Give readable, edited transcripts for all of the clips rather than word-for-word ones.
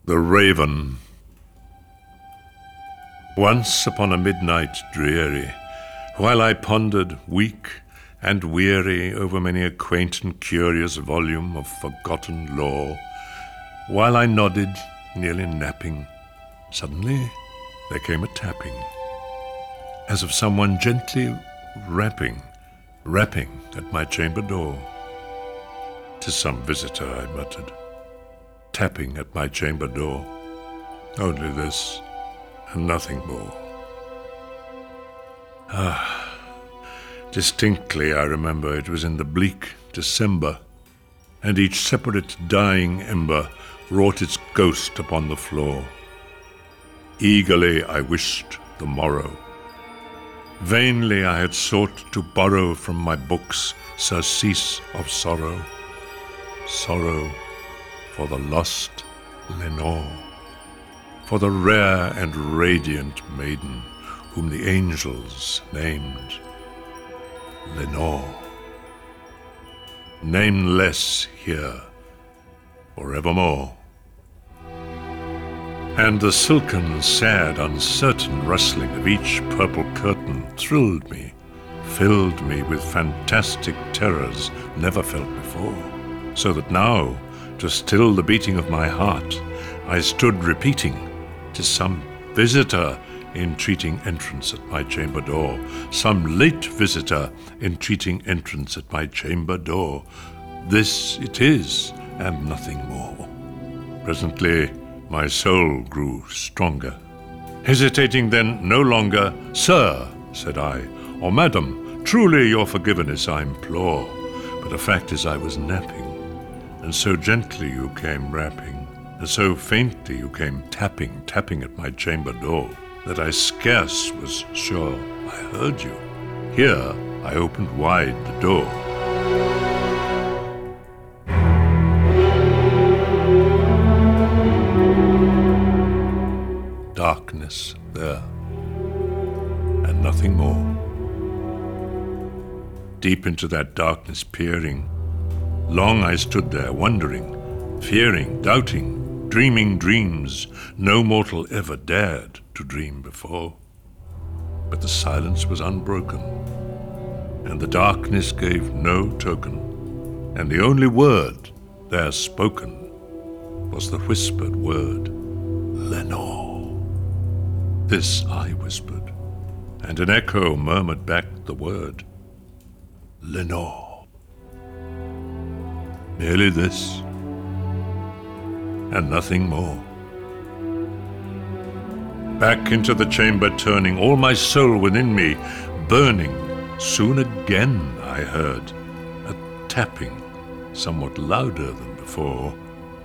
The Raven. Once upon a midnight dreary, while I pondered, weak and weary, over many a quaint and curious volume of forgotten lore, while I nodded, nearly napping, suddenly there came a tapping, as of someone gently rapping at my chamber door. "'Tis some visitor," I muttered, tapping at my chamber door. Only this, and nothing more. Distinctly I remember it was in the bleak December, and each separate dying ember wrought its ghost upon the floor. Eagerly I wished the morrow. Vainly I had sought to borrow from my books surcease of sorrow, sorrow for the lost Lenore, for the rare and radiant maiden whom the angels named Lenore, nameless here forevermore. And the silken, sad, uncertain rustling of each purple curtain thrilled me, filled me with fantastic terrors never felt before, so that now, to still the beating of my heart, I stood repeating, "'Tis some visitor entreating entrance at my chamber door, some late visitor entreating entrance at my chamber door. This it is, and nothing more." Presently my soul grew stronger. Hesitating then no longer, "Sir," said I, "or Madam, truly your forgiveness I implore, but the fact is I was napping, and so gently you came rapping, and so faintly you came tapping at my chamber door, that I scarce was sure I heard you. Here I opened wide the door." Darkness there, and nothing more. Deep into that darkness peering, long I stood there, wondering, fearing, doubting, dreaming dreams no mortal ever dared to dream before. But the silence was unbroken, and the darkness gave no token, and the only word there spoken was the whispered word, "Lenore." This I whispered, and an echo murmured back the word, "Lenore." Merely this, and nothing more. Back into the chamber turning, all my soul within me burning, soon again I heard a tapping somewhat louder than before.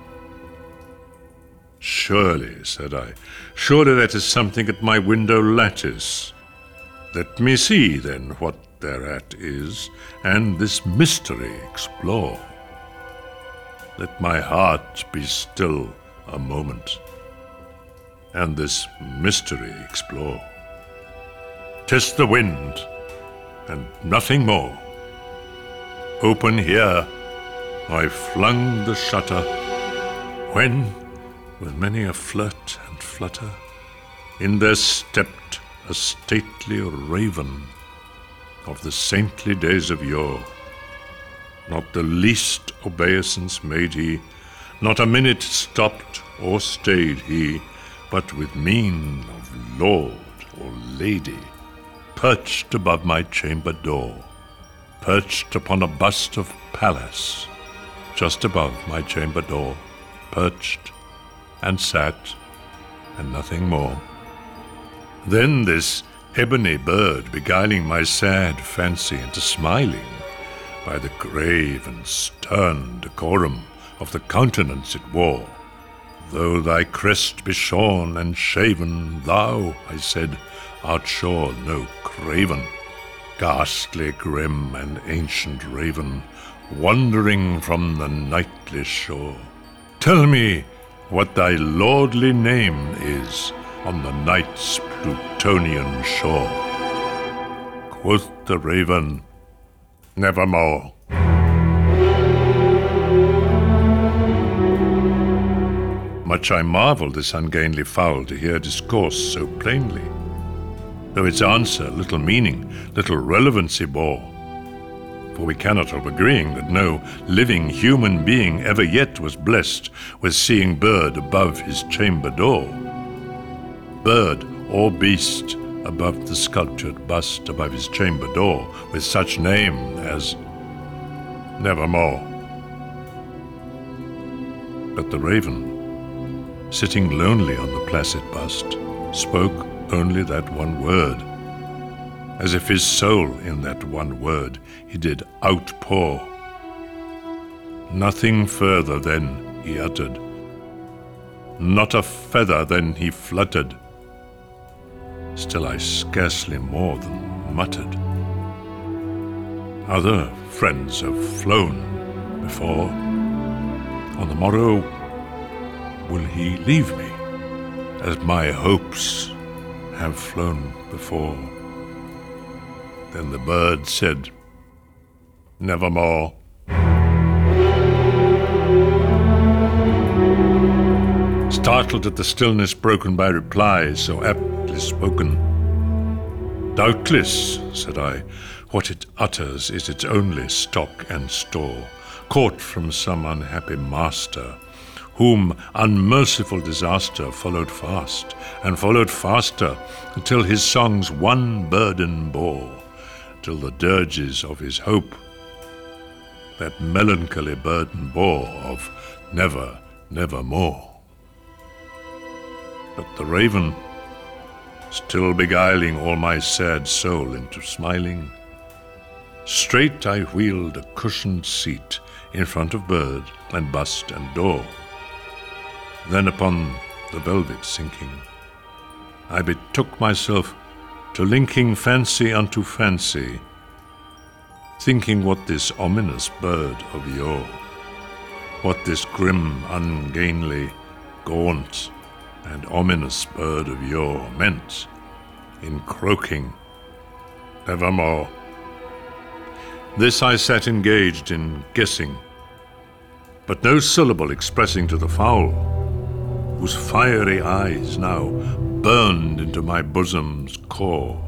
"Surely," said I, "surely that is something at my window lattice. Let me see, then, what thereat is, and this mystery explore. Let my heart be still a moment, and this mystery explore. 'Tis the wind, and nothing more. Open here, I flung the shutter, when, with many a flirt and flutter, in there stepped a stately raven of the saintly days of yore. Not the least obeisance made he, not a minute stopped or stayed he, but with mien of lord or lady, perched above my chamber door, perched upon a bust of Pallas, just above my chamber door, perched and sat, and nothing more. Then this ebony bird beguiling my sad fancy into smiling, by the grave and stern decorum of the countenance it wore. "Though thy crest be shorn and shaven, thou," I said, "art sure no craven, ghastly, grim, and ancient raven, wandering from the nightly shore. Tell me what thy lordly name is on the night's Plutonian shore." Quoth the raven, "Nevermore." Much I marvel this ungainly fowl to hear discourse so plainly, though its answer little meaning, little relevancy bore. For we cannot help agreeing that no living human being ever yet was blessed with seeing bird above his chamber door. Bird or beast above the sculptured bust above his chamber door, with such name as Nevermore. But the raven, sitting lonely on the placid bust, spoke only that one word, as if his soul in that one word he did outpour. Nothing further then he uttered, not a feather then he fluttered. Still I scarcely more than muttered. Other friends have flown before. On the morrow will he leave me, as my hopes have flown before. Then the bird said, Nevermore. Startled at the stillness broken by replies so aptly spoken. Doubtless, said I, what it utters is its only stock and store, caught from some unhappy master, whom unmerciful disaster followed fast, and followed faster, until his songs one burden bore, till the dirges of his hope that melancholy burden bore of never, nevermore. But the raven, still beguiling all my sad soul into smiling, straight I wheeled a cushioned seat in front of bird and bust and door. Then upon the velvet sinking, I betook myself to linking fancy unto fancy, thinking what this ominous bird of yore, what this grim, ungainly, gaunt, and ominous bird of yore meant in croaking, Nevermore. This I sat engaged in guessing, but no syllable expressing to the fowl, whose fiery eyes now burned into my bosom's core.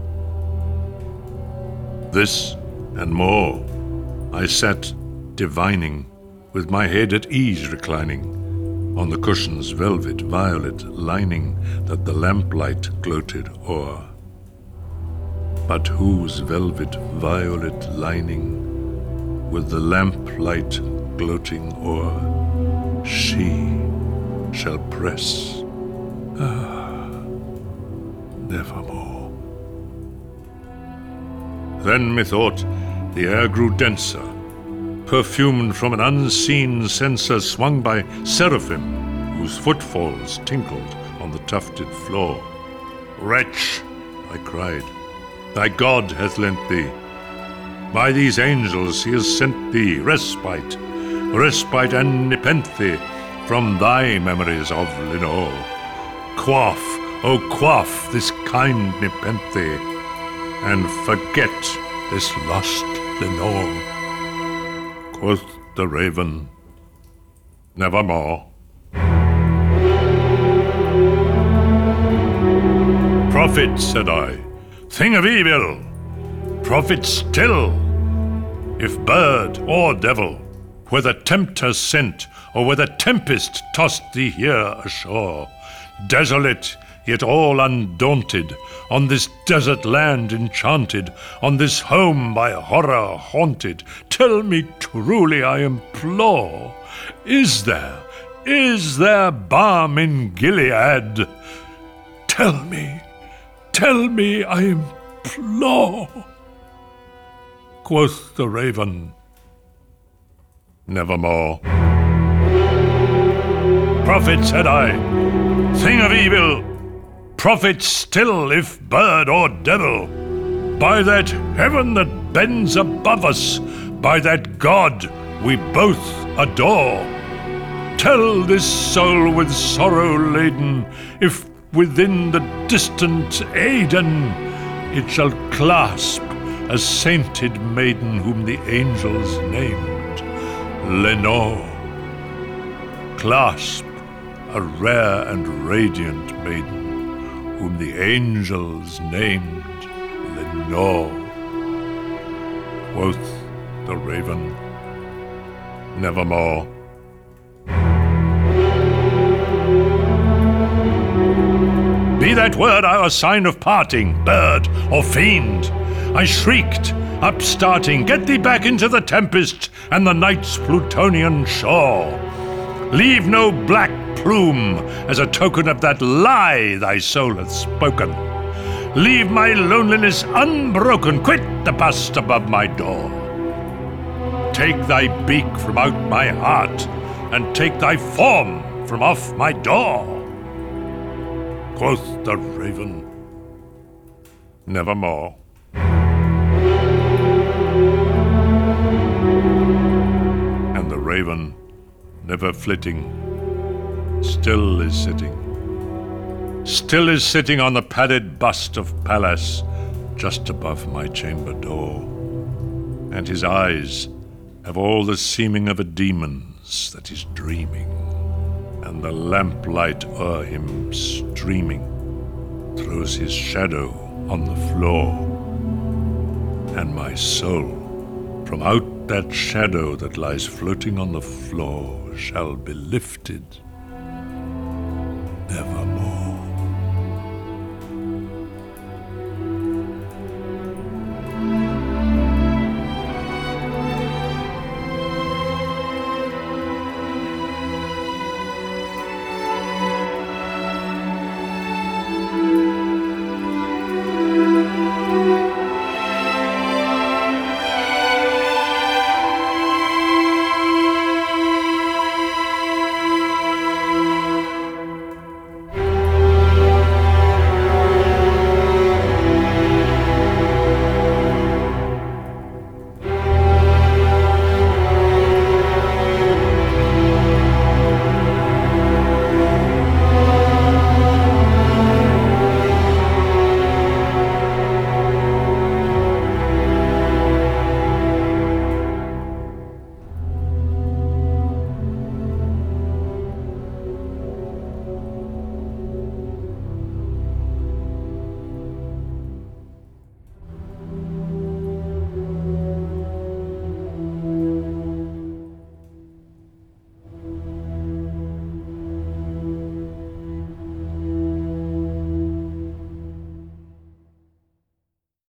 This and more I sat divining, with my head at ease reclining, on the cushion's velvet violet lining that the lamplight gloated o'er. But whose velvet violet lining, with the lamplight gloating o'er, she shall press, nevermore. Then methought the air grew denser, perfumed from an unseen censer swung by seraphim, whose footfalls tinkled on the tufted floor. Wretch, I cried, thy God hath lent thee. By these angels he has sent thee respite, respite and nepenthe from thy memories of Lenore. Quaff, oh quaff this kind nepenthe, and forget this lost Lenore. Quoth the raven, Nevermore. Prophet, said I, thing of evil, prophet still, if bird or devil, whether tempter sent, or whether tempest tossed thee here ashore, desolate, yet all undaunted, on this desert land enchanted, on this home by horror haunted, tell me truly, I implore, is there balm in Gilead? Tell me, I implore. Quoth the raven, Nevermore. Prophet, said I, thing of evil, prophet still, if bird or devil, by that heaven that bends above us, by that God we both adore, tell this soul with sorrow laden, if within the distant Aidenn it shall clasp a sainted maiden whom the angels named Lenore. Clasp a rare and radiant maiden, whom the angels named Lenore. Quoth the raven, nevermore. Be that word our sign of parting, bird or fiend, I shrieked, upstarting, get thee back into the tempest and the night's Plutonian shore. Leave no black plume as a token of that lie thy soul hath spoken. Leave my loneliness unbroken, quit the bust above my door. Take thy beak from out my heart, and take thy form from off my door. Quoth the raven, nevermore. And the raven, never flitting, still is sitting on the padded bust of Pallas, just above my chamber door. And his eyes have all the seeming of a demon's that is dreaming, and the lamplight o'er him streaming throws his shadow on the floor. And my soul, from out that shadow that lies floating on the floor, shall be lifted nevermore.